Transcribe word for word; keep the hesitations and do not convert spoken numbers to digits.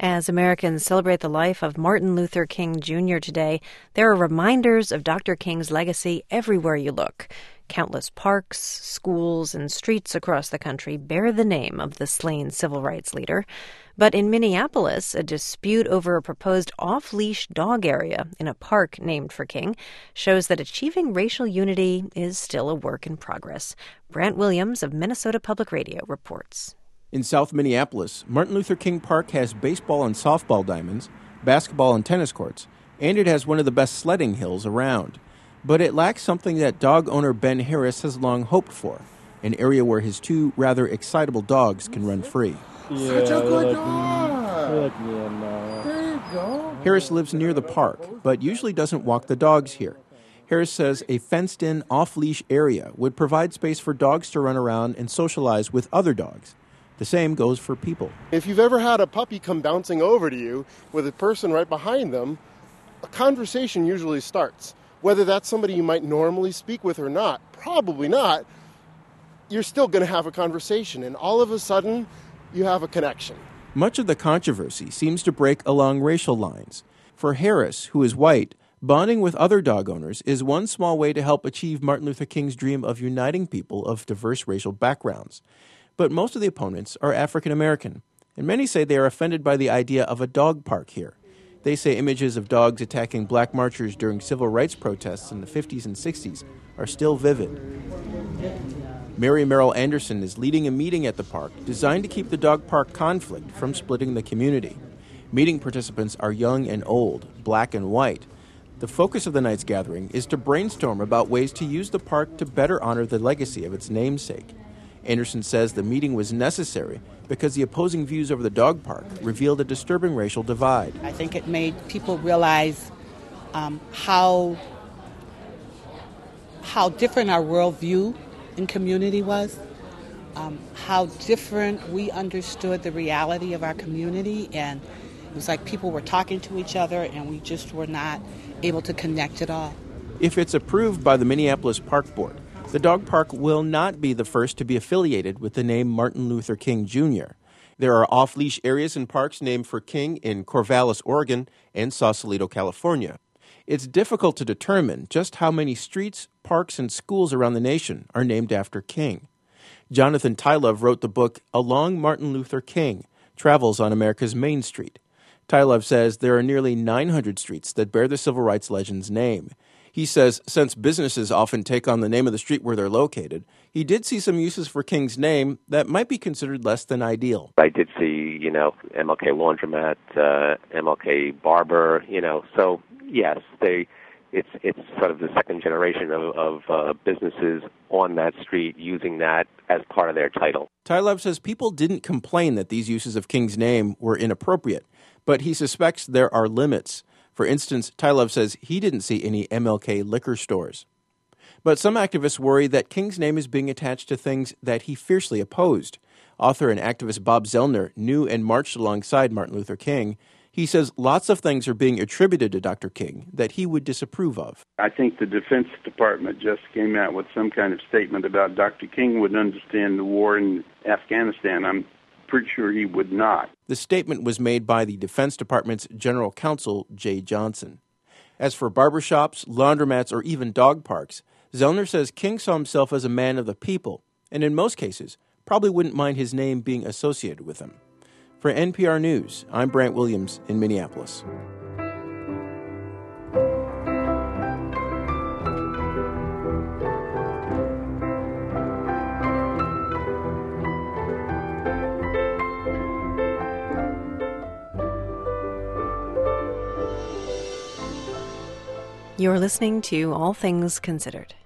As Americans celebrate the life of Martin Luther King Junior today, there are reminders of Doctor King's legacy everywhere you look. Countless parks, schools, and streets across the country bear the name of the slain civil rights leader. But in Minneapolis, a dispute over a proposed off-leash dog area in a park named for King shows that achieving racial unity is still a work in progress. Brant Williams of Minnesota Public Radio reports. In South Minneapolis, Martin Luther King Park has baseball and softball diamonds, basketball and tennis courts, and it has one of the best sledding hills around. But it lacks something that dog owner Ben Harris has long hoped for, an area where his two rather excitable dogs can run free. Yeah, Such a good dog! There you go. Harris lives near the park, but usually doesn't walk the dogs here. Harris says a fenced-in, off-leash area would provide space for dogs to run around and socialize with other dogs. The same goes for people. If you've ever had a puppy come bouncing over to you with a person right behind them, a conversation usually starts. Whether that's somebody you might normally speak with or not, probably not, you're still going to have a conversation, and all of a sudden, you have a connection. Much of the controversy seems to break along racial lines. For Harris, who is white, bonding with other dog owners is one small way to help achieve Martin Luther King's dream of uniting people of diverse racial backgrounds. But most of the opponents are African American, and many say they are offended by the idea of a dog park here. They say images of dogs attacking black marchers during civil rights protests in the fifties and sixties are still vivid. Mary Merrill Anderson is leading a meeting at the park designed to keep the dog park conflict from splitting the community. Meeting participants are young and old, black and white. The focus of the night's gathering is to brainstorm about ways to use the park to better honor the legacy of its namesake. Anderson says the meeting was necessary because the opposing views over the dog park revealed a disturbing racial divide. I think it made people realize um, how how different our worldview and community was, um, how different we understood the reality of our community, and it was like people were talking to each other and we just were not able to connect at all. If it's approved by the Minneapolis Park Board, the dog park will not be the first to be affiliated with the name Martin Luther King Junior There are off-leash areas and parks named for King in Corvallis, Oregon, and Sausalito, California. It's difficult to determine just how many streets, parks, and schools around the nation are named after King. Jonathan Tylove wrote the book Along Martin Luther King, Travels on America's Main Street. Tylove says there are nearly nine hundred streets that bear the civil rights legend's name. He says since businesses often take on the name of the street where they're located, he did see some uses for King's name that might be considered less than ideal. I did see, you know, M L K Laundromat, uh, M L K Barber, you know, so yes, they, it's it's sort of the second generation of, of uh, businesses on that street using that as part of their title. Tylove says people didn't complain that these uses of King's name were inappropriate, but he suspects there are limits. For instance, Tylove says he didn't see any M L K liquor stores. But some activists worry that King's name is being attached to things that he fiercely opposed. Author and activist Bob Zellner knew and marched alongside Martin Luther King. He says lots of things are being attributed to Doctor King that he would disapprove of. I think the Defense Department just came out with some kind of statement about Doctor King would understand the war in Afghanistan. I'm pretty sure he would not. The statement was made by the Defense Department's General Counsel, Jay Johnson. As for barbershops, laundromats, or even dog parks, Zellner says King saw himself as a man of the people, and in most cases, probably wouldn't mind his name being associated with him. For N P R News, I'm Brant Williams in Minneapolis. You're listening to All Things Considered.